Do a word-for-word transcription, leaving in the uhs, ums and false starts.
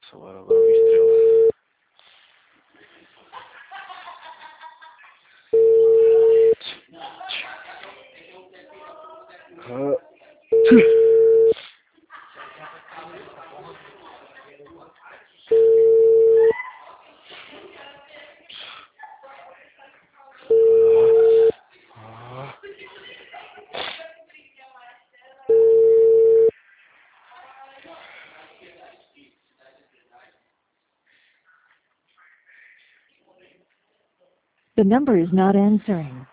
Solar agora výstrel. The number is not answering.